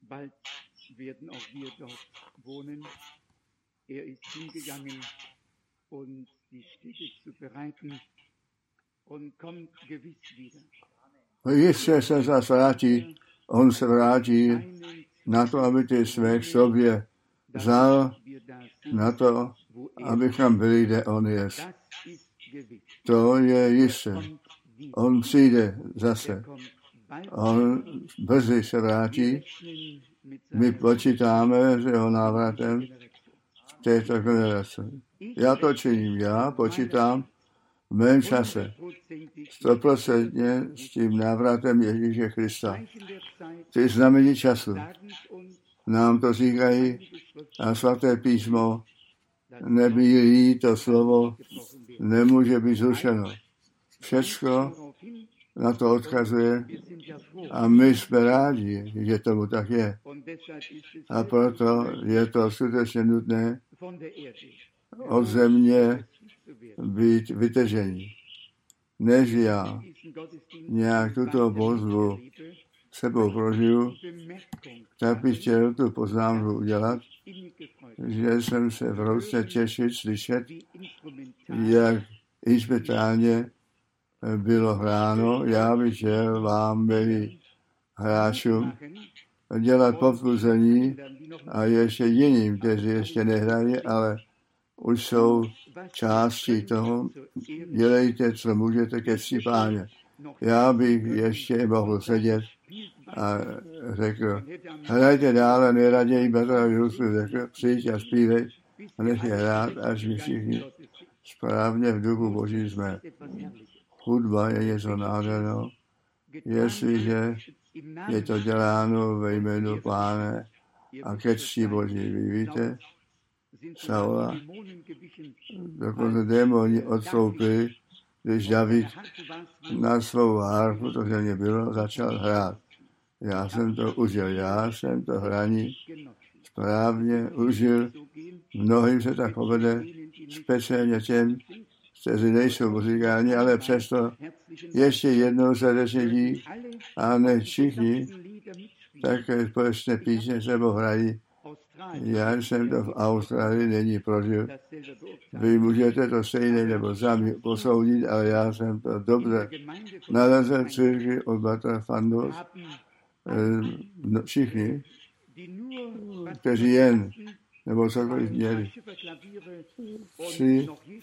Bald werden auch wir dort wohnen. Ist hingegangen, uns die Städte zu bereiten und kommt gewiss wieder. Jistě se zase vrátí, on se vrátí na to, aby ty své k sobě vzal, na to, abychom byli, kde on je. To je jisté. On přijde zase. On brzy se vrátí. My počítáme s jeho návratem v této generaci. Já to činím, já počítám v mém čase 100% s tím návratem Ježíše Krista. Ty znamení času nám to říkají a svaté písmo, nebýlí to slovo, nemůže být zrušeno. Všecko na to odkazuje a my jsme rádi, že tomu tak je. A proto je to skutečně nutné od země být vytržení. Než já nějak tuto pozvu sebou prožiju, tak bych chtěl tu poznámku udělat, že jsem se velice těšit, slyšet, jak instrumentálně bylo hráno. Já bych chtěl vám, milí hráčům, dělat povzbuzení a ještě jiným, kteří ještě nehrají, ale už jsou části toho. Dělejte, co můžete ke cti Páně. Já bych ještě mohl sedět a řekl, hrajte dále, nejraději Betra řekl, přijď a zpívej a nech je hrát, až my všichni správně v duchu Boží jsme. Hudba je něco nádherného, jestliže je to děláno ve jménu Páne a ke cti Boží. Vy víte, Saula, dokonce démoni odstoupili, když David na svou harfu, to mě bylo, začal hrát. Já jsem to užil, já jsem to hraní správně užil. Mnohým se tak povede, speciálně těm, kteří nejsou muzikální, ale přesto ještě jednou srdečně dík a ne všichni také společné písně sebou hrají. Já jsem to v Austrálii není prožil. Vy můžete to stejně nebo sami posoudit, ale já jsem to dobře nalezl v církvi od Batra Fandos. Všichni, kteří jen nebo cokoliv měli 3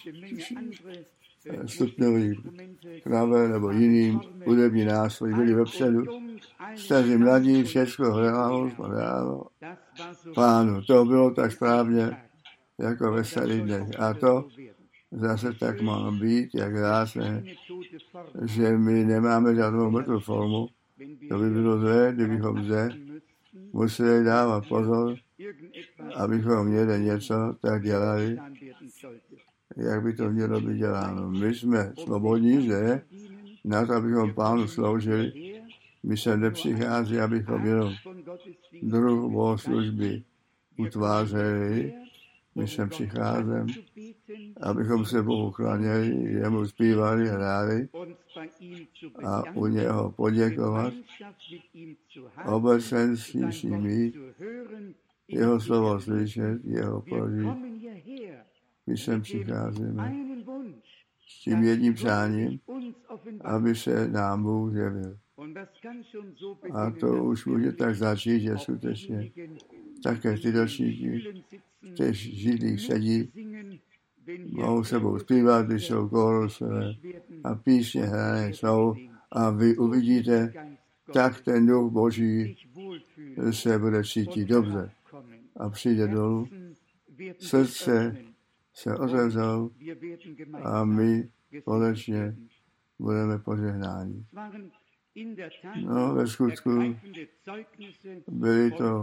stupňový klaver nebo jiným hudební nástroj byli vepředu. Staří mladí, všechno hrálo Pánu. To bylo tak správně, jako ve starých dnech. A to zase tak má být, jak krásné, že my nemáme žádnou mrtvou formu. To by bylo zlé, kdybychom zde museli dávat pozor, abychom měli něco tak dělali, jak by to mělo být děláno. My jsme svobodní zde, na to, abychom Pánu sloužili. My se nepřichází, abychom jenom druh bohoslužby utvářeli. My sem přicházíme, abychom se Bohu klaněli, jemu zpívali, hráli a u něho poděkovat, obecenství si mít, jeho slovo slyšet, jeho prožít. My sem přicházíme s tím jedním přáním, aby se nám Bůh zjevil. A to už může tak začít, že skutečně také ty ročníky, kteří židlích sedí, mohou sebou zpívat, když jsou kórusové a písně hrané jsou a vy uvidíte, tak ten duch Boží se bude cítit dobře a přijde dolů. Srdce se otevřou a my společně budeme požehnáni. No, ve skutku byly to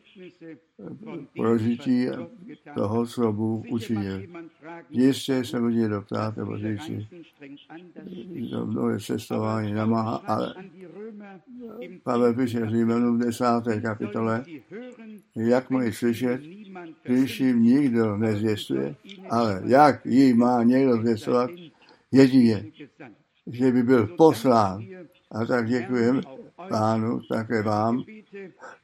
prožití toho, co Bůh učinil. Jistě se může doptát, nebo říci, to mnohé cestování namáhá, ale Pavel píše Římanům v 10. kapitole, jak mají slyšet, když jim nikdo nezvěstuje, ale jak jí má někdo zvěstovat, jedině, že by byl poslán. A tak děkujeme Pánu, také vám,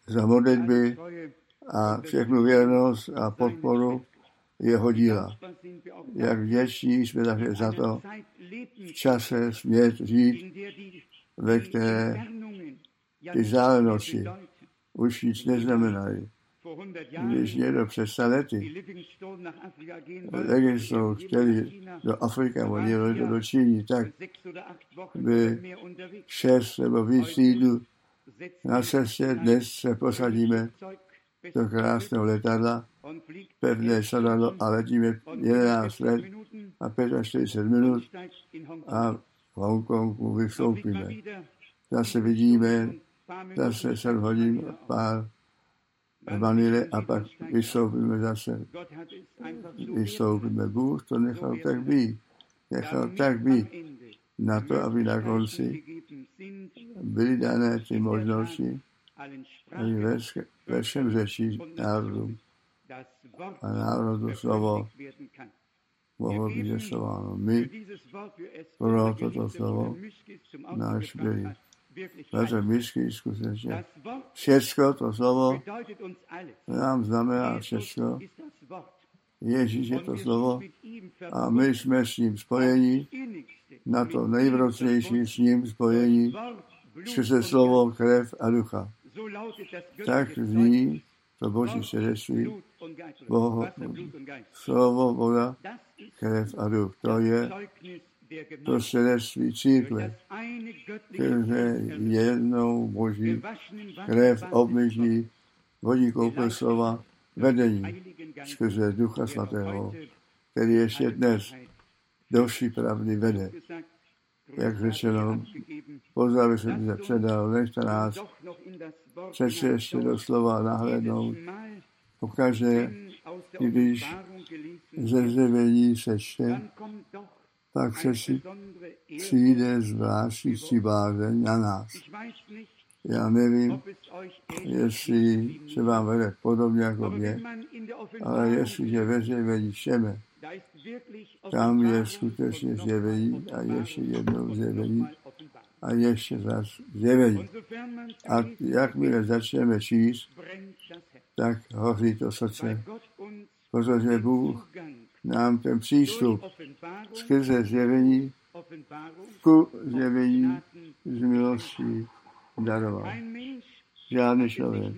za modlitby a všechnu věrnost a podporu jeho díla. Jak vděční jsme také za to v čase smět žít, ve které ty zálenosti už nic neznamenají. Když někdo před 100 lety Livingstone chtěli do Afriky a oni to do Číny, tak by 6 nebo víc týdnů na cestě. Dnes se posadíme do krásného letadla, pevné sadadlo a letíme 11 let a 45 minut a v Hongkongu vystoupíme. Zase vidíme, zase 7 hodin pár v Manile a pak vystoupíme zase. Vystoupíme. Bůh to nechal tak být. Nechal tak být na to, aby na konci byly dané ty možnosti, aby ve všem řečí národům a národu slovo mohlo být zeslováno. My pro toto slovo náš byli. Vaše myšky skutečně. Všecko to slovo nám znamená všecko. Ježíš je to slovo a my jsme s ním spojení, na to nejvrocnější s ním spojení, skrze slovo, krev a ducha. Tak zní to Boží svědectví, slovo, voda, krev a duch. To je to svědectví církve, které jednou Boží krev obmyží vodíkou slova vedení skrze Ducha Svatého, který ještě dnes do vší pravdy vede. Jak řečeno, pozdraví se se předal, nechte nás přece ještě do slova nahlédnout. Pokaždé, když ze zjevení se čte, pak přeci přijde zvláštní bázeň na nás. Já nevím, jestli se vám vede podobně jako mě, ale jestliže ve zjevení čteme, tam je skutečně zjevení a ještě jednou zjevení a ještě zase zjevení. A jakmile začneme číst, tak hoří to srdce, protože Bůh nám ten přístup skrze zjevení ku zjevení z milostí daroval. Žádný člověk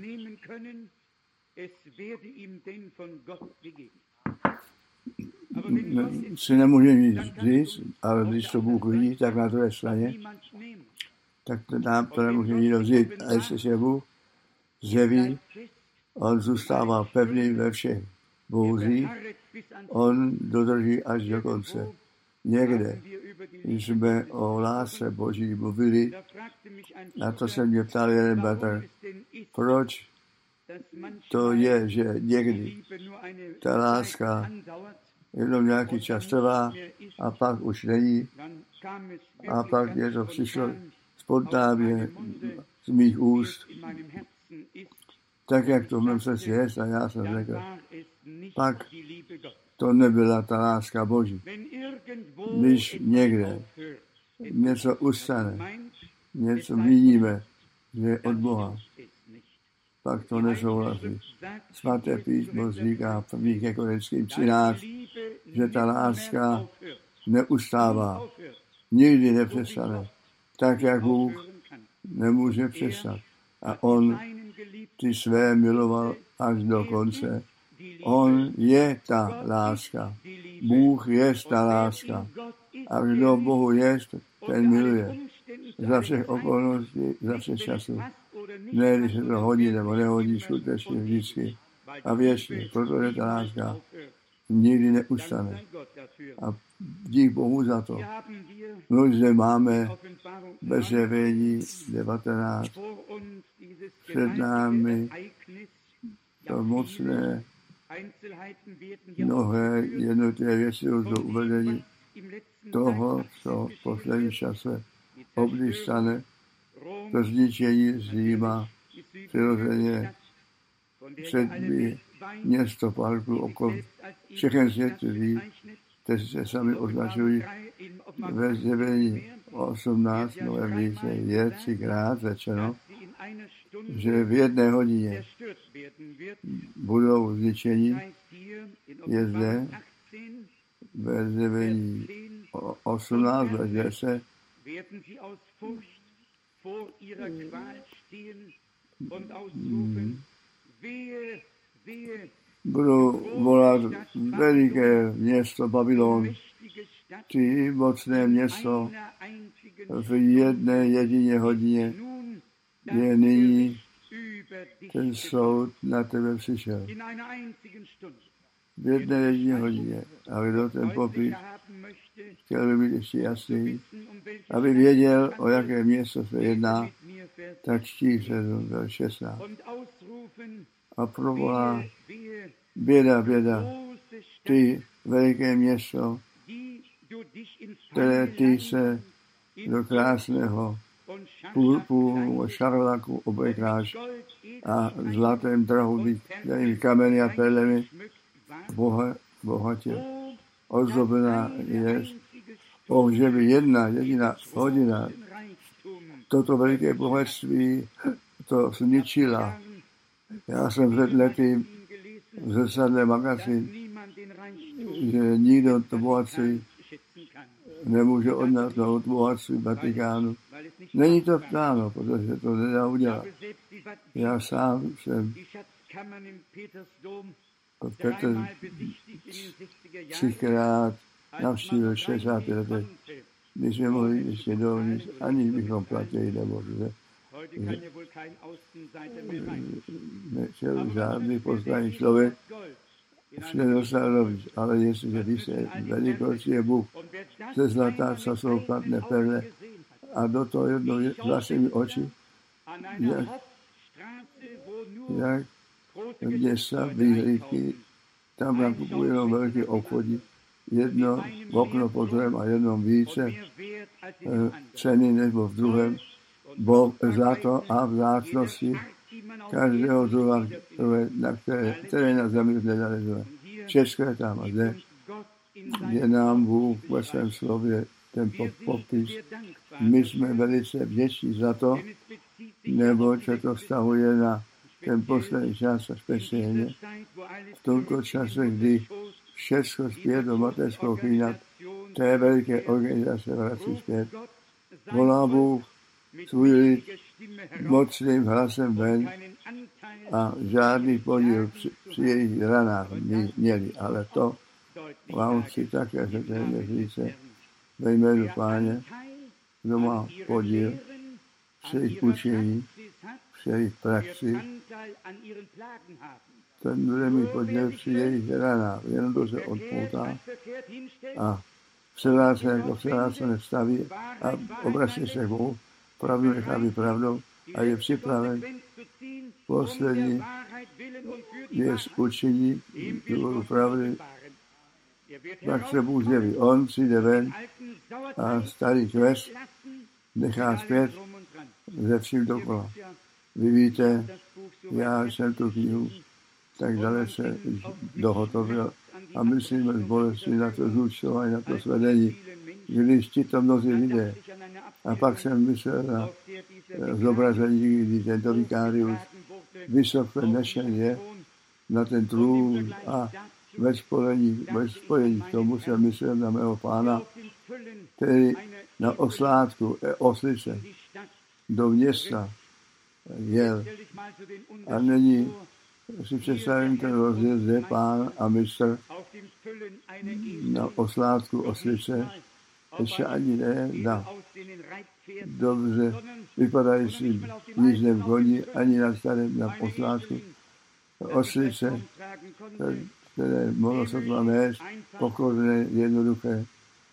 si nemůže nic říct, ale když to Bůh vidí, tak na druhé straně, tak nám to nemůže nikdo vzít. A jestli se Bůh zjeví, on zůstává pevný ve všech bouzích, on dodrží až do konce. Někde, když jsme o lásce Boží mluvili, a to se mě ptal jeden bratr, proč to je, že někdy ta láska jenom nějaký čas trvá a pak už není a pak je to přišlo spontánně z mých úst, tak jak to v mém srdci je, a já jsem řekl, pak to nebyla ta láska Boží. Když někde něco ustane, něco vidíme, že je od Boha, pak to nesouhlasí. Svaté písmo říká v 1. Korinským 13, že ta láska neustává, nikdy nepřestane, tak jak Bůh nemůže přestat. A on ty své miloval až do konce. On je ta láska. Bůh je ta láska. A kdo Bohu je, ten miluje. Za všech okolností, za všech časů. Ne, když se to hodí nebo nehodí, skutečně vždycky. A věčně, protože ta láska nikdy neustane. A dík Bohu za to. My zde máme bez zjevení 19 před námi to mocné, mnohé jednotlivé věci do uvedení toho, co v poslední čase obdý stane, to zničení Říma, přirozeně předbí město parku okolo všechny světí, kteří se sami označují ve zjevení 18 Nové místě je 3krát řečeno, že v 1 hodině budou zničeni, je zde ve zjevení 18, ve 10, budou volat veliké město Babylon, ty mocné město v 1 jediné hodině je nyní ten soud na tebe přišel. V 1 jediné hodině. A kdo ten popis chtěl by být ještě jasný, aby věděl, o jaké město se jedná, tak čtí se 16. A provolá běda, běda, ty veliké město, které ty se do krásného purpuru šarlaku oblekáš a zlatém drahu býtými kameny a perlemi bohatě ozdobená je. Že by 1 jediná hodina toto veliké bohatství to zničila. Já jsem před lety v zrcadle magazín, že nikdo to bohatství nemůže odnášnout bohatství Vatikánu. Není to ptáno, protože to nedá udělat. Já sám jsem Petr 3krát navštívil 60 letech, když jsme mohli ještě dovnitř, aniž bychom platili nemohli. Nechtěl žádný poznaný člověk vše dostal dovnitř, ale jestliže když se velikost je Bůh ze zlata, co jsou platné perle, a do toho jednou vlastními oči, jak města, vyhlídky, tam nakupují jenom velký obchodí, jedno okno po druhém a jednom více ceny nebo v druhém, zlato a vzácnosti každého druha, které na zemi nedali. Všechno je tam a zde je nám Bůh ve svém slově ten popis. My jsme velice vděční za to, neboť se to vztahuje na ten poslední čas a speciálně v tomto čase, kdy všechno zpět do mateřského chvíle té veliké organizace vrací zpět. Volá Bůh svůj lid mocným hlasem ven a žádný podíl při jejich ranách měli, ale to vám chci také řekněme říce ve jménu Páně, kdo má podíl při jejich učení, při jejich praxi, ten bude mít podíl při jejich ranách, jenom to se odpoutá a převráceně jako převráceně staví a obrací se k Bohu, pravdu nechá být pravdou a je připraven poslední věc učení důvodu pravdy, pak se Bůh zjeví. On přijde ven a starý kvést nechá zpět ze vším dokola. Vy víte, já jsem tu knihu tak dalece dohotovil a myslíme z bolesti na to zúčtování, na to svedení, když ti to mnozí lidé. A pak jsem myslel na zobrazení, kdy tento vikárius vysoko nešen je na ten trůn a ve spojení k tomu jsem myslel na mého Pána, který na oslátku oslice do města jel. A není, si představím ten rozdíl, zde Pán a mistr na oslátku oslice, ještě ani ne na dobře vypadající jízdném koni, ani na starém na oslátku oslice, které mohlo sotva nést, pokorné, jednoduché.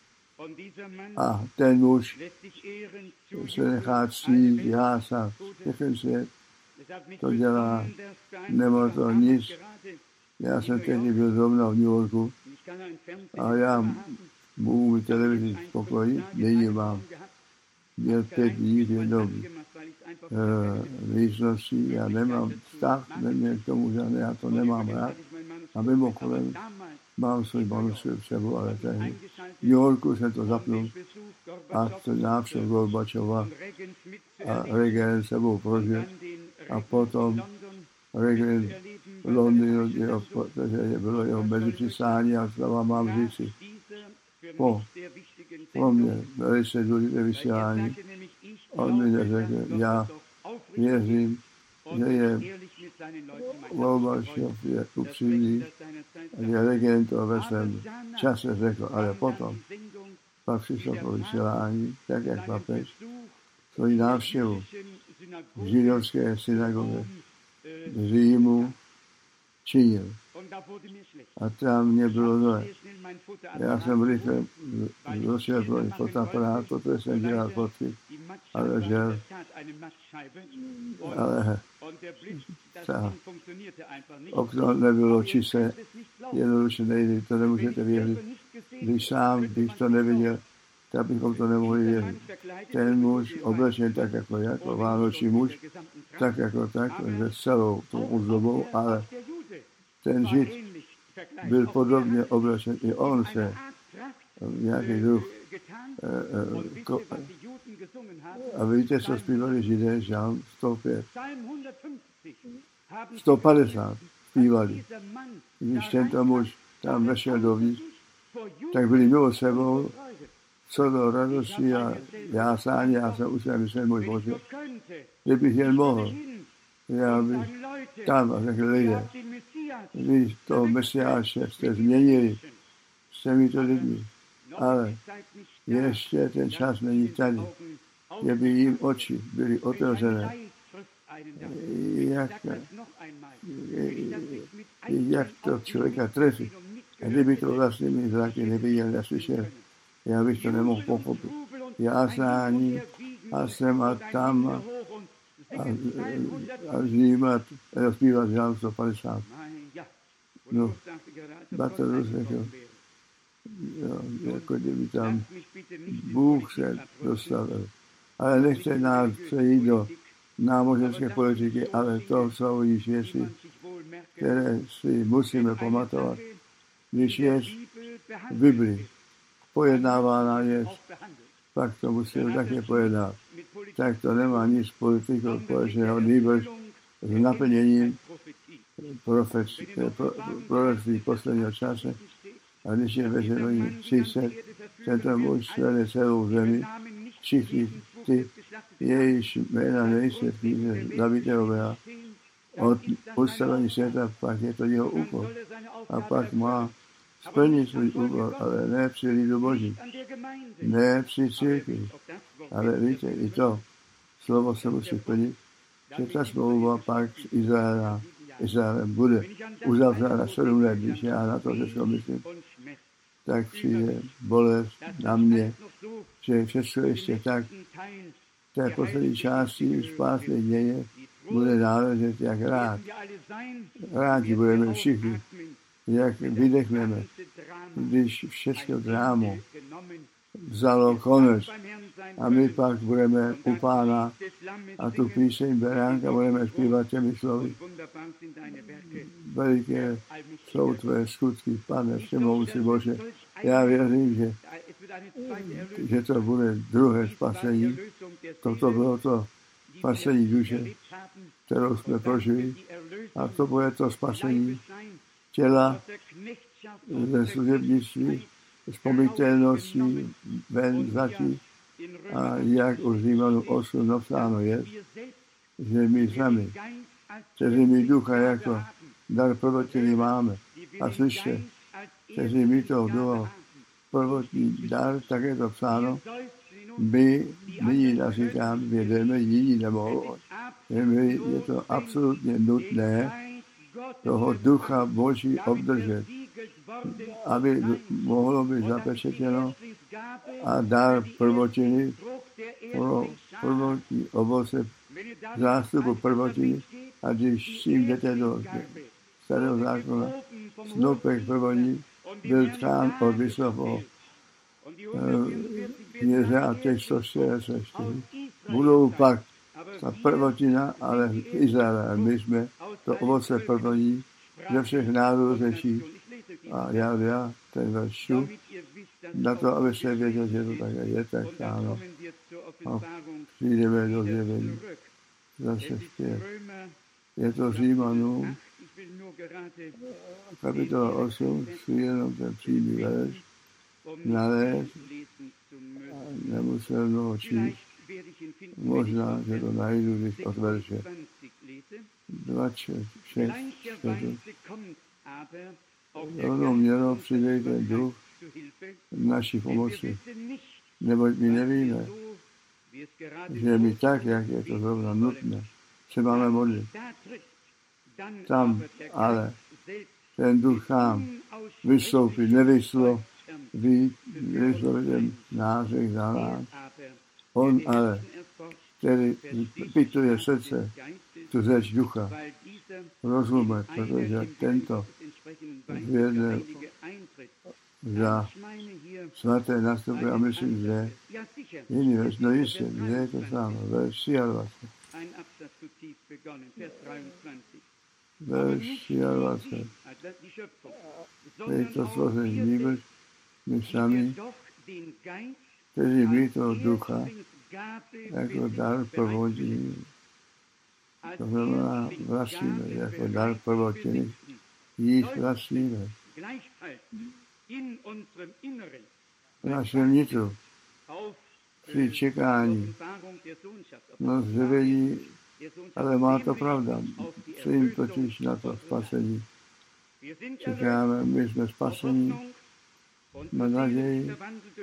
A ten muž se nechá ctít, jásat, všechny svět to dělá, nemohl to nic. Já jsem tehdy byl zrovna v New Yorku a já mohu mít televizi v pokoji, nyní mám. Měl 5 dní v jednom místnosti, já nemám vztah, neměl k tomu žádné, já to nemám rád. A mimochodem mám svůj manuskript sebou, ale tehdy v New Yorku jsem to zapnul a to návštěv Gorbačova a Reagan sebou prožil. a potom řekli v Londýnu, protože bylo jeho mezipřisání a slova mám říci. Po mně velice důležité vysílání. On mi řekl, já věřím, že je Lobašov je upřímný a je regent ve svém čase řekl, ale potom pak přišlo po vysílání, tak jak papež, svoji návštěvu v židovské synagoze v Římu činil. A tam mě bylo zle. Já jsem rychle došel pro fotoaparát, protože jsem dělal fotky, ale okno nebylo čisté, jednoduše nejde, to nemůžete věřit. Když to neviděl, tak bychom to nemohli věřit. Ten muž oblečen tak jako vánoční muž, tak se celou tou ozdobou, ale ten žid byl podobně oblečen, i on se nějaký druh. A víte, co zpívali židé, žálm 105, 150 zpívali. Když tento muž tam vešel dovnitř, tak byli mimo sebou, co do radosti a jásání, já jsem už myslel, můj Bože, kdybych jen mohl, já bych tam a řekl lidé, vy toho Mesiáše jste změnili s těmito lidmi, ale ještě ten čas není tady, že by jim oči byly otevřené. Jak to člověka trefí. A kdyby to vlastními zraky neviděl, neslyšel, já bych to nemohl pochopit. Jásání a sem a tam a žijím a zpívat žálm 150. No, Batel řekl, jako kdyby tam Bůh se dostavil. Ale nechce nás přejít do náboženské politiky, ale to jsou již věci, které si musíme pamatovat. Když je v Biblii pojednávána je, pak to musíme také pojednat. Tak to nemá nic s politikou společného, nýbrž s naplněním proroctví posledního čase. A když je ve Zjevení 30, tento muž svede celou zemi, všichni ty, jejíž jména nejsou v knize zabitého od ustavení světa, pak je to jeho úkol. A pak má splnit svůj úkol, ale ne při lidu Boží, ne při církvi. Ale víte, i to slovo se musí plnit, že ta smlouva pak s Izraelem bude uzavřena 7 let, když já na to všechno myslím, tak přijde bolest na mě, že všechno ještě tak v té poslední části spásné děje bude náležet jak rád. Rádi budeme všichni, jak vydechneme, když všechno drámo vzalo konec a my pak budeme u Pána a tu píseň Beránka budeme zpívat těmi slovy. Veliké jsou tvé skutky, Pane, všemohoucí Bože. Já věřím, že to bude druhé spasení. Toto bylo to spasení duše, kterou jsme prožili. A to bude to spasení těla ze služebnictví, z pomytelností ven zatí. A jak u Římanů 8 napsáno je, že my sami, kteří my ducha jako dar prvotní máme. A slyšte, kteří my to duho prvotní dar, tak je to psáno, my nyní naříkám, vědeme, jiní nemohou. Je to absolutně nutné toho ducha Boží obdržet, aby mohlo být zapečetěno a dar prvotiny pro prvotní ovoce zástupu prvotiny. A když s tím jdete do starého zákona, snopek prvotní byl tkán od vysokého kněze a těch 144. Budou pak ta prvotina, ale v Izraele. My jsme to ovoce prvotní ze všech národů řeší. A já ten veršu, na to, aby se věděl, že to také je, tak ano. A přijdeme do Zjevení. Zase zpět. Je to Římanům, kapitola 8, jenom ten přímý verš, nalézt, nemusel mnoho číst, možná, že to najdu, když od verše 26. Ono mělo přijde ten duch naší pomoci, neboť my nevíme, že my tak, jak je to zrovna nutné, se máme modlit. Tam ale ten duch sám vystoupí, nevyslovit nářek za nás. On ale, který pituje srdce, tu řeč ducha, rozume, protože tento věděl za svaté nastupy a myslím, že jiný verš, no jistě, že je to samé, verš 23. Verš 23. Je to stvoření, nýbrž my sami, kteří my toho ducha jako dar prvotní, to znamená vlastíme, jako dar prvotní, již vlastíme. V našem nitru při čekání no zjevení, ale má to pravda, přijím totiž na to spasení. Čekáme, my jsme spasení, na naději,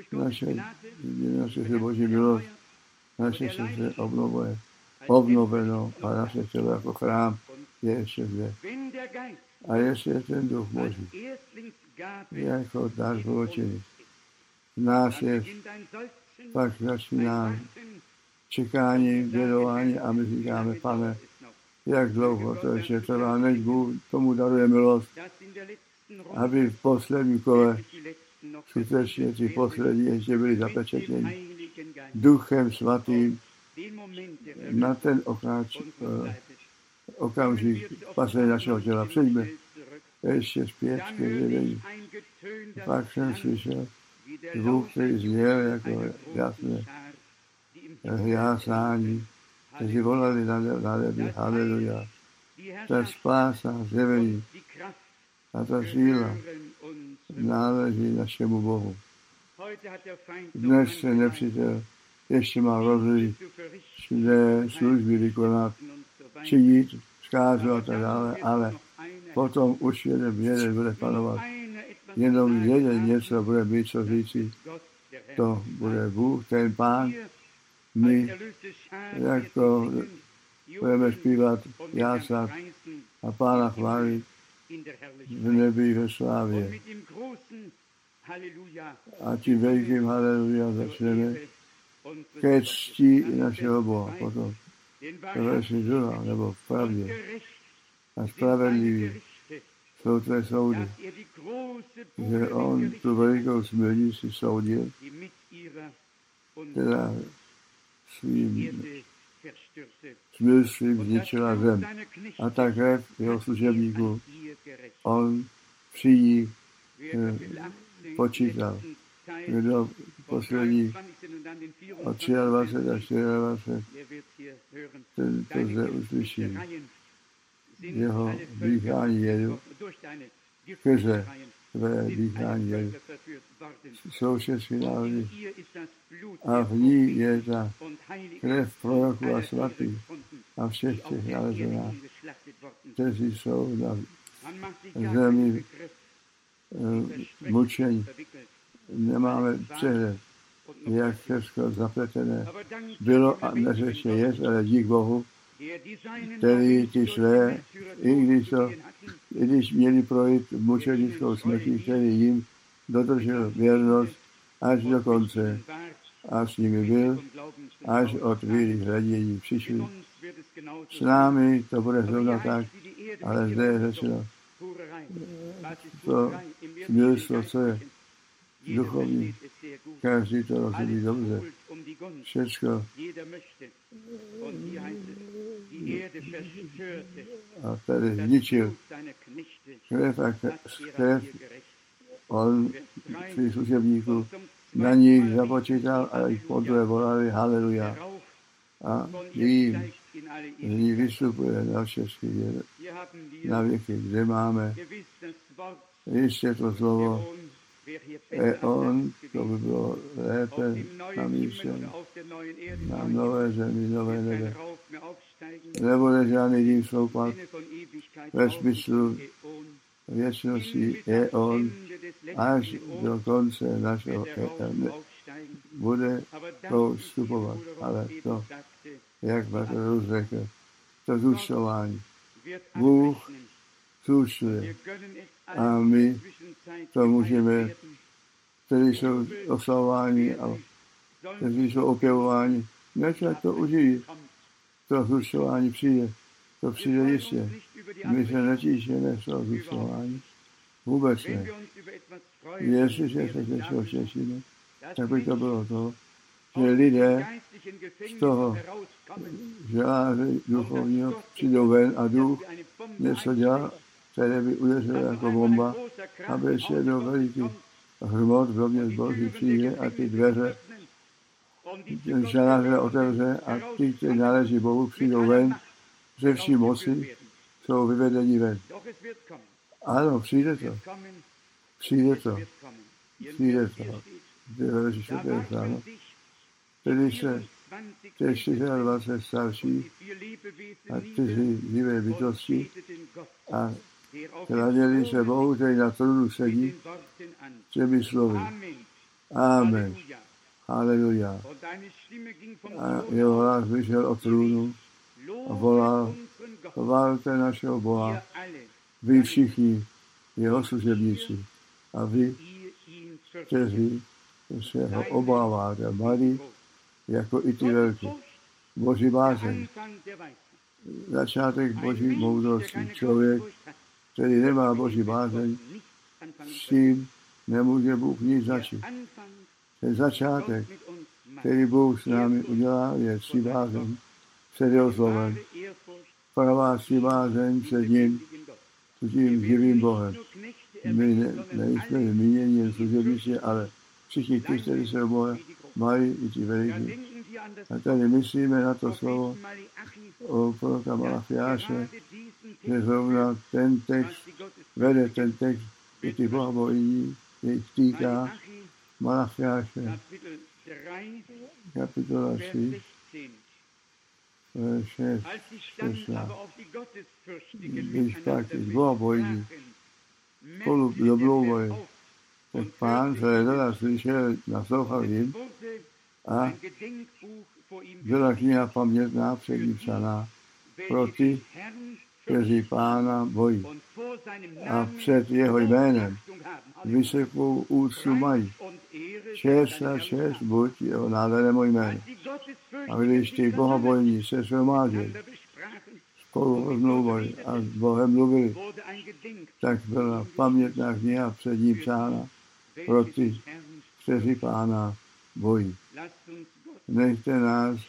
naše boží milost, naše srdce obnoveno a naše tělo jako chrám je ještě zde. A jestli ten duch boží, jako dar zločiny, nás je, pak začíná čekání, vědování a my říkáme, Pane, jak dlouho to ještě trvá, než Bůh tomu daruje milost, aby v posledním kole skutečně ty poslední ještě byli zapečetěni Duchem Svatým na ten okamžik spasení našeho těla. Přijďme ještě zpět ke vědění. Pak jsem slyšel zvuk, který zněl jako jasné jásání, kteří volali na nebi, haleluja. Ta spása, zjevení a ta síla náleží našemu Bohu. Dnes se nepřítel ještě má rozlít, kde služby vykonat, činit, zkázu a tak dále, ale potom už jeden bude panovat. Jenom jeden něco bude mít, co říci, to bude Bůh, ten Pán. My, jako budeme zpívat, jásat a Pána chválit v nebi ve slávě. A tím velikým haleluja začneme ke cti našeho Boha. Potom to verši druhá, nebo v pravdě. A spravedlivý jsou tvé soudy, že on tu velikou směrnici soudil, která svým smilstvím zničila zem. A také jeho služebníků on přijí počítal. Kdo poslední od 23 až 24, ten to zde uslyší. Jeho dýchání jedu, skrze tvé dýchání jedu. Jsou všechny národy a v ní je ta krev proroků a svatých a všech těch nalezená, kteří jsou na zemi mučení. Nemáme přehled, jak všechno zapletené bylo a neřešně je, ale dík Bohu, který ty své, i když měli projít mučenickou smrtí, který jim dodržel věrnost až do konce a s nimi byl, až od víry hledění přišli. S námi to bude zrovna tak, ale zde je řečeno, to smilstvo, co je duchovní, každý to rozumí dobře. Všecko. A tady zničil krev on svých služebníků na nich započítal a jich podle volali haleluja. A jim Nyní vystupuje na český na věky, kde máme ještě to slovo Eon, to by bylo lépe namístěno na nové zemi, nové nebe. Nebude žádný dým stoupat ve smyslu věčnosti Eon až do konce našeho Eon. Bude to vstupovat, ale to, jak Patrus řekl, to zúčtování. Bůh zúčtuje a my to můžeme, kteří jsou oslavováni a kteří jsou opěvováni, nechať to užijí. To zúčtování přijde, to přijde jistě. My se netížíme z toho zúčtování, vůbec ne. Jestliže se něco těšíme, tak by to bylo to, že lidé z toho želáře duchovního přijdou ven a duch něco dělá, které by udeřilo jako bomba, aby ještě jednou veliký hmot v domě zboží přijde a ty dveře ten želáře otevře a ty, kteří náleží Bohu, přijdou ven ze vší moci, jsou vyvedení ven. Ano, přijde to. Přijde to. Přijde to. Tedy se těch 24 starší a 4 živé bytosti a klaněli se Bohu, který na trůnu sedí, těmi slovy. Amen. Haleluja. A jeho hlas vyšel od trůnu a volal, chválte našeho Boha, vy všichni, jeho služebníci, a vy, kteří se ho obáváte, malí, jako i ty velký. Boží bázeň. Začátek boží moudrosti. Člověk, který nemá boží bázeň, s tím nemůže Bůh nic začít. Ten začátek, který Bůh s námi udělá, je si bázeň před jeho slovem. Pravá si bázeň před ním, tím živým Bohem. My nejsme míněni jen služebnici, ale všichni ty, kteří se o Boha mají, i ti veliký. A tady myslíme na to slovo o proroka Malachiáše, že zrovna ten text vede ten text, i ty bohabojní, jich týká Malachiáše, kapitola 3, 6, 16. Když pak z bohabojní spolu doblouvají, tak Pán zhlédl a slyšel, naslouchal jim a byla kniha pamětná před ním psaná pro ty, kteří Pána bojí a před jeho jménem vysokou úctu mají. Čest a čest buď jeho nádhernému jménu. A když ty bohabojní se shromáždili, spolu rozmlouvali a s Bohem mluvili, tak byla pamětná kniha před ním psána pro ty, kteří Pána bojí. Nechte nás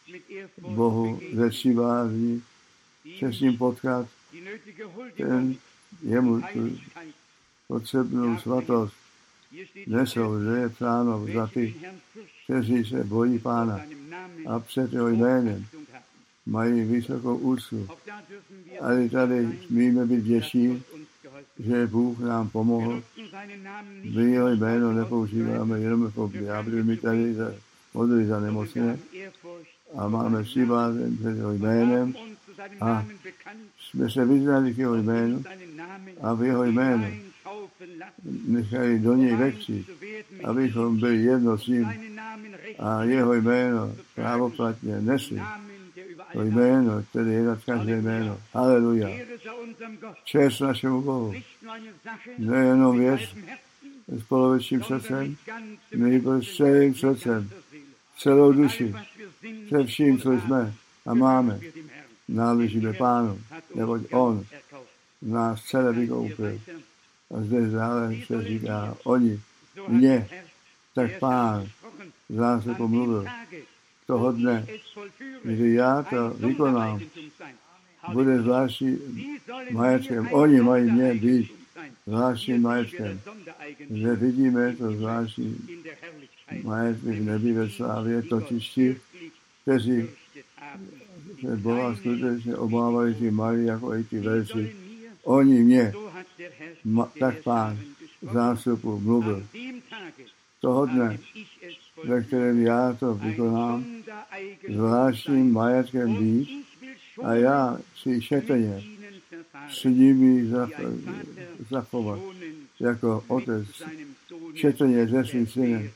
Bohu ze vší bázní se s ním potkat, ten jemu tu potřebnou svatost nesou, že je psáno za ty, kteří se bojí Pána a před jeho jménem mají vysokou úctu. Ale tady smíme být vděční, že Bůh nám pomohl. My jeho jméno nepoužíváme jenom jako ďábli, my tady modlí za nemocné a máme si bázeň před jeho jménem a jsme se vyznali k jeho jménu a v jeho jménu nechali do něj vekřít, abychom byli jedno s ním a jeho jméno právoplatně nesli. To jméno, které je nad každé jméno. Haleluja. Čest našemu Bohu. Nejenom věc s polovičním srdcem, nejbrž s celým srdcem, celou duši, se vším, co jsme a máme. Náležíme Pánu, neboť On nás celé vykoupil. A zde dále se říká, oni, mě, tak Pán z nás se pomluvil. Toho dne, kdy já to vykonám, bude zvláštní majetkem. Oni mají mě být zvláštním majetkem. Že vidíme to zvláštní majetky v nebi ve slávě, totiž ti, kteří se Boha skutečně obávali ty malí, jako i ty velcí. Oni mě, tak Pán zástupu mluvil. Toho dne, ve kterém já to vykonám, zvláštním majetkem být, a já si šetrně s nimi zachovat, jako otec šetrně se svým synem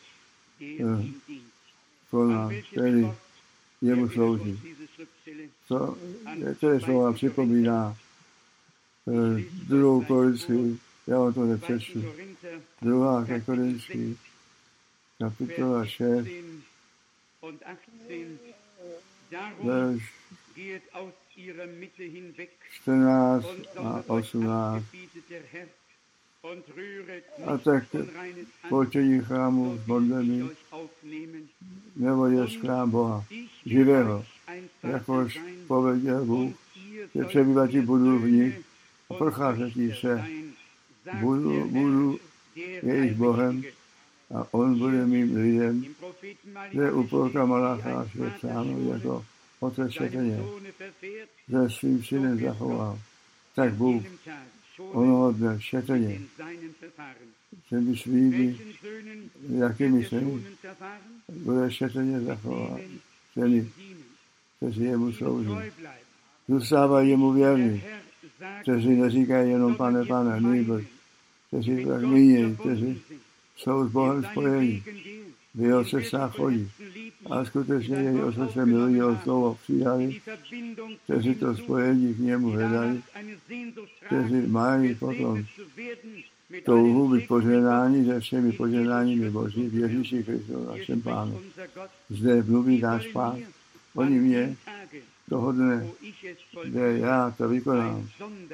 koná, který jemu slouží. To je slova připomíná 2. Korinský, já vám to nepřečtu, 2. Korinský, kapitola 6, verš 14 a 18. A tak počení chrámu s modlemi, nebo je chrám Boha, živého, jakož pověděl Bůh, že přebývatí budu v nich a procházetí se, budu jejich Bohem a on bude mým lidem, že u proroka Malachiáše je psáno jako otec šetrně, že svým synem zachoval. Tak Bůh onoho dne šetrně těmi svými, jakými syny, bude šetrně zachovat těmi, kteří jemu slouží. Zůstávají jemu věrní, kteří neříkají jenom pane, pane, nýbrž, kteří tak míní, kteří jsou s Bohem spojení, v jeho cestách chodí. A skutečně její osoce milují jeho slovo přijali, kteří to spojení k němu hledají, kteří mají potom touhu být požehnání se všemi požehnáními Boží v Ježíši Kristu, našem Pánu. Zde mluví náš Pán. Oni mě toho dne, kde já to vykonám.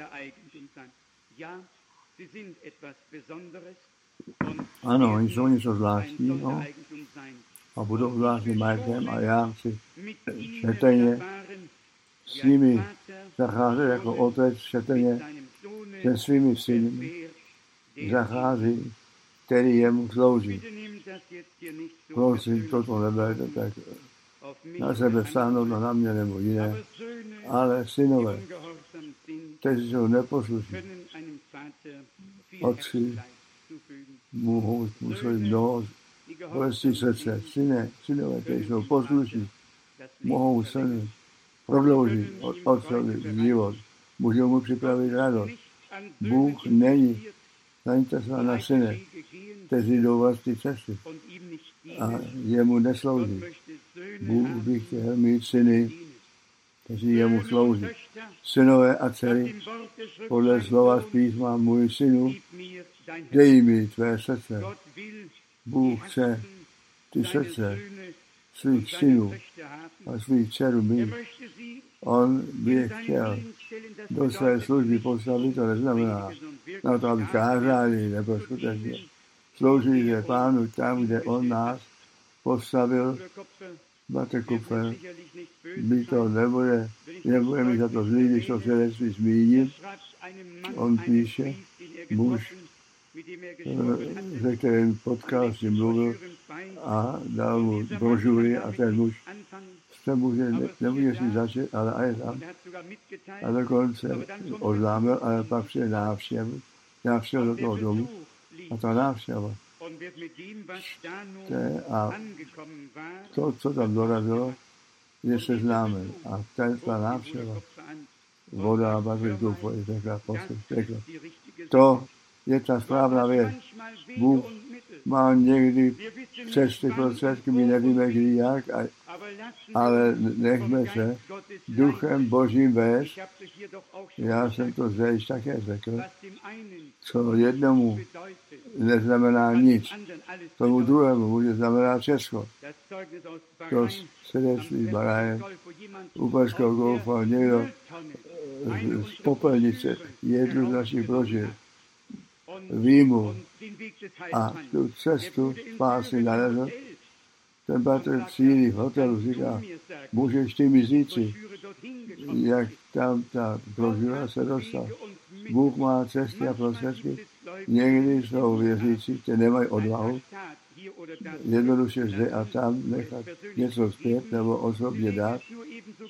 Ano, oni jsou něco zvláštního a budou zvláštním majetkem a já si šetrně s nimi zacházet jako otec šetrně se svými syny zachází, který jemu slouží. Prosím, toto neberte tak na sebe stáhnout na mě nebo jiné, ale synové, kteří jsou neposlušní, otci museli mnoho bolestí srdce. Synové, kteří jsou poslušní, mohou syny prodloužit otcovi život. Můžou mu připravit radost. Bůh není zainteresován na syny, kteří jdou vlastní cesty a jemu neslouží. Bůh by chtěl mít syny, kteří jemu slouží. Synové a dcery, podle slova z písma, můj synu, dej mi tvé srdce. Bůh chce ty srdce svých synů a svých dcerů mít. On by chtěl do své služby postavit, to neznamená na to, aby kázali, nebo skutečně sloužili se Pánu tam, kde on nás postavil. Bratr Kupfer, by to nebude mi za to zlý, když to svědectví zmíním. On píše, muž, se kterým potkal, si mluvil a dal mu brožury a ten muž se nemůže si začít, ale a je tam. A dokonce oznámil, ale pak přijde návštěva do toho domu a ta návštěva. To, co tam dorazilo, je seznámen. A ta návštěva, voda a baterku, to je ta správná věc. Bůh má někdy cesty prostředky, my nevíme kdy jak, ale nechme se duchem Božím vést. Já jsem to zde již také řekl, co jednomu neznamená nic, tomu druhému může znamenat všechno. To svědectví Baraje, u Pařského golfa, někdo z popelnice jednu z našich brožir výjmu a tu cestu spásy nalezl. Ten bratr přijde v hotelu, říká, můžeš ty mi říci, jak tam ta brožura se dostala. Bůh má cesty a prostředky. Někdy jsou věřící, kteří nemají odvahu jednoduše zde a tam nechat něco zpět nebo osobně dát.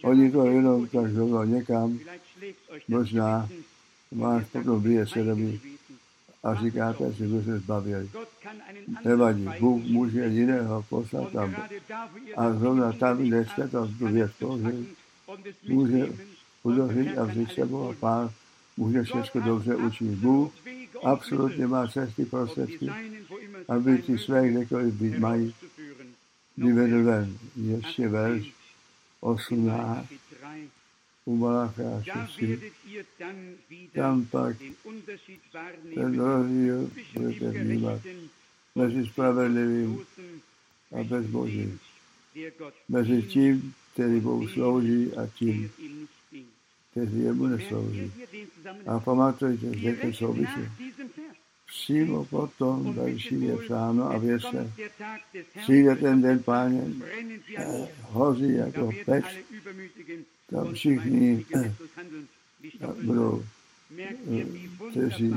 Oni to jenom tak zrovna někam, možná máš potom bije svědomí a říkáte si, že se zbavili. Nevadí, Bůh může jiného poslat tam. A zrovna tam, kde jste to tu věc položili, může udořit a vzít sebou a Pán může všechno dobře učinit. Bůh absolutně má cesty prostředky, aby ty své kdekoliv být mají, vyvedl ven. Ještě verš 18 u Malachiáše. Tam pak ten rozdíl budete vnímat mezi spravedlivým a bezbožným. Mezi tím, který Bohu slouží, a tím, kteří jemu neslouží. A pamatujte, že to souvisí. Přímo potom další je psáno a věřte, přijde ten den Páně, hoří jako pec, tam všichni budou kteří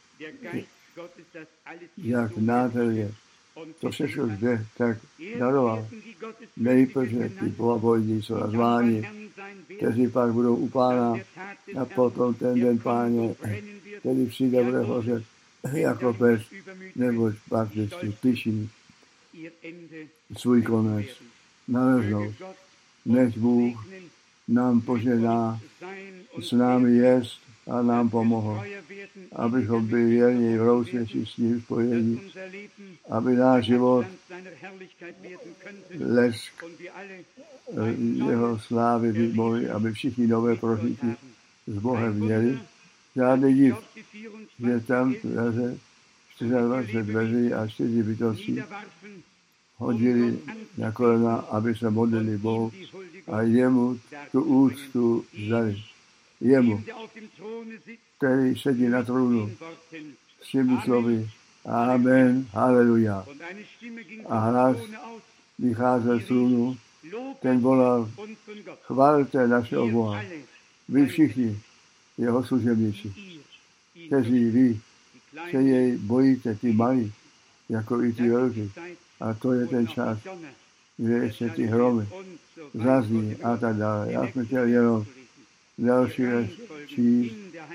jak nádherně to všechno zde tak daroval. Nejprve ty bohabojní jsou nazváni, kteří pak budou u Pána a potom ten den Páně, který přijde, bude hořet jako pec, neboť pak vždycky píší svůj konec naleznou. Nech Bůh nám požehná, s námi jest a nám pomohl, abychom byli věrní v roučnější s ním spojení, aby náš život lesk jeho slávy být mohli, aby všichni nové prožití s Bohem měli. Žádný div, že tam dveře, 24 dveří a 4 bytosti hodili na kolena, aby se modlili Bohu a jemu tu úctu vzali. Jemu, který sedí na trůnu, s těmi slovy Amen, haleluja. A hlas vycházel z trůnu, ten volal, chvalte našeho Boha. Vy všichni, jeho služebníci, kteří vy se jej bojíte, ty malí, jako i ty velký. A to je ten čas, že ještě ty hromy zazní a tak dále. Já jsem chtěl jenom další číst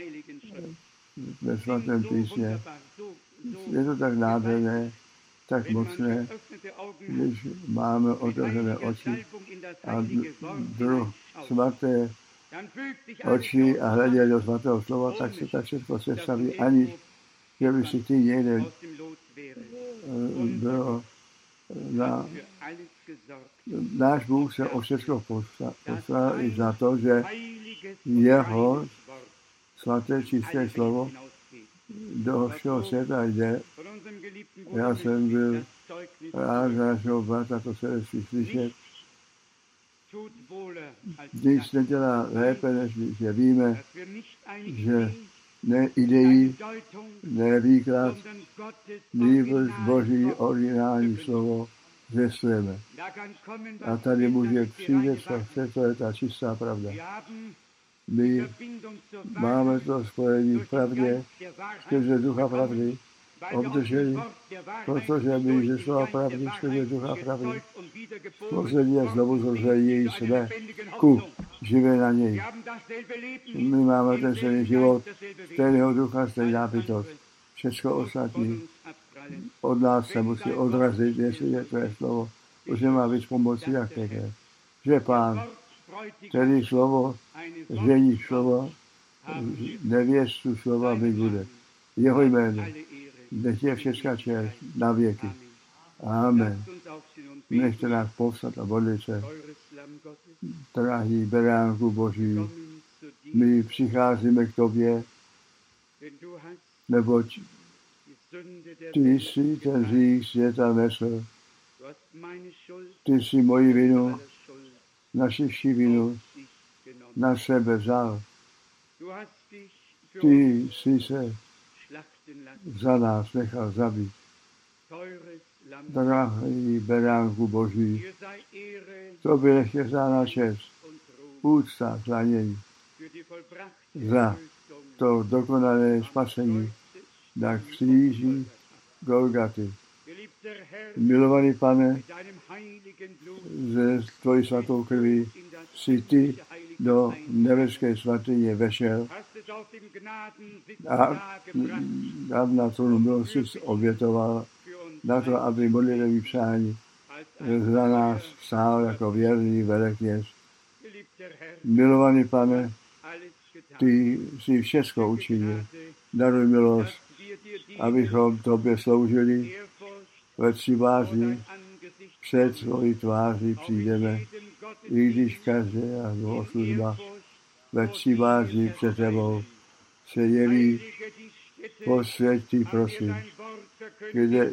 ve svatém písmě. Je to tak nádherné, tak mocné, když máme otevřené oči a svaté oči a hledět do svatého slova, tak se tak všechno sestaví, aniž že by si ty někde bylo náš Bůh se o všechno postaral i za to, že jeho svaté čisté slovo do všeho světa jde. Já jsem byl rád za našeho brata to svědectví slyšet. Nic nedělá lépe, než že víme, že ne ideí, ne výklad, nýbrž Boží originální slovo zvěstujeme. A tady může přijít, to je ta čistá pravda. My máme to spojení v pravdě, skrze ducha pravdy, obdrželi, protože my ze slova pravdy, skrze ducha pravdy, poslední a znovu zrození jsme ku živé na něj. My máme ten stejný život, stejného ducha, stejná bytost. Všechno ostatní od nás se musí odrazit, jestli je to je slovo. Už nemá víc pomoci, jak je. Že Pán, který slovo, žení slovo, nevěstu slova být bude. Jeho jméno, nech je všechna čest na věky. Amen. Nechte nás povstat a modlit se. Drahý beránku Boží, my přicházíme k tobě, neboť ty jsi ten hřích světa nesl. Ty jsi moji vinu, naši vši vinu na sebe vzal. Ty jsi se za nás nechal zabít. Drahý beránku Boží, tobě nech je vzána čest, úcta za něj, za to dokonalé spasení na kříži Golgaty. Milovaný Pane, ze tvojí svatou krví si ty do nebeské svatyně vešel a na trůnu milosti obětoval na to, aby modlitevní přání za nás stál jako věrný velekněz. Milovaný Pane, ty jsi všechno učinil. Daruj milost, abychom tobě sloužili ve ctibáři, před svojí tváří přijdeme, i když každá bohoslužba ve ctibáři před tebou se jeví, posvětí, prosím. Kde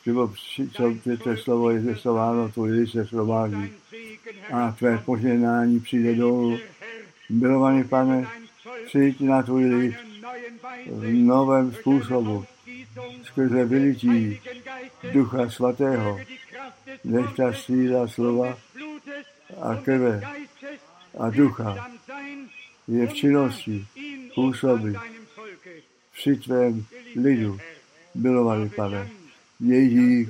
to slovo je zestováno, tvůj lid se shromáždí a tvé požehnání přijde dolů. Milovaný Pane, přijď na tvůj lid v novém způsobu, skrze vylití Ducha Svatého, než ta síla slova a krve a ducha je v činnosti působí při tvém lidu. Milovaný Pane, měj dík,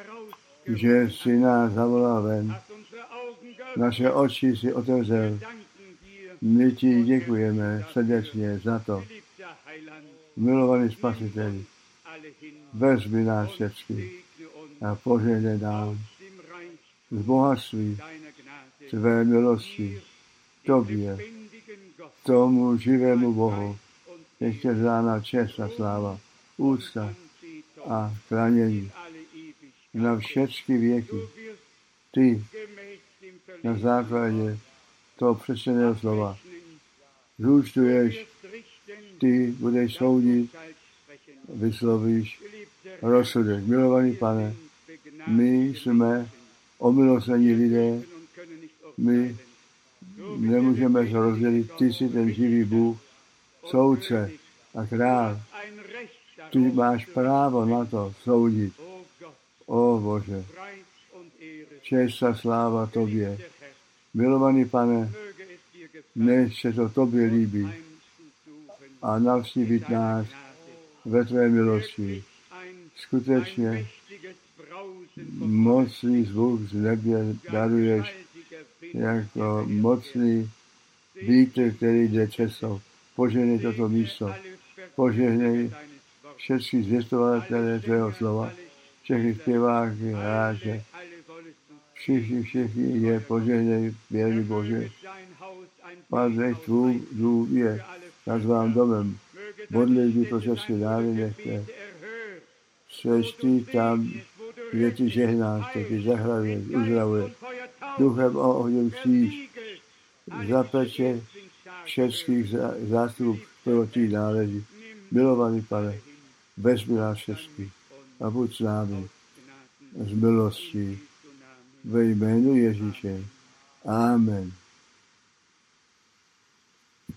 že jsi nás zavolal ven. Naše oči si otevřel. My ti děkujeme srdečně za to. Milovaný Spasiteli, vezmi nás všechny a požehnej nám z bohatství tvé milosti tobě, tomu živému Bohu, nech tě dána čest a sláva, úcta a chránění na všechny věky. Ty na základě toho přečteného slova zúčtuješ, ty budeš soudit, vyslovíš rozsudek. Milovaný Pane, my jsme omilostení lidé, my nemůžeme se rozdělit, ty jsi ten živý Bůh, soudce a král. Ty máš právo na to soudit. O Bože, čest a sláva tobě. Milovaný Pane, nech se to tobě líbí a navštívit nás ve tvé milosti. Skutečně mocný zvuk z nebe daruješ jako mocný vítr, který jde cestou. Požehnej toto místo. Požehnej všechny zvěstovatele tvého slova, všechny zpěváky, hráče, všichni je požehnej, věrný Bože. Pane, tvůj dům je nazván domem. Modlitby pro české národy nechte. Seš ty tam, kde ty žehnáš, ty zahraduješ, uzdravuješ. Duchem ohněm kříž zapeče všech zástup proti náleží. Milovaný Pane, vezmi nás všechny a buď s námi z milostí ve jménu Ježíše. Amen.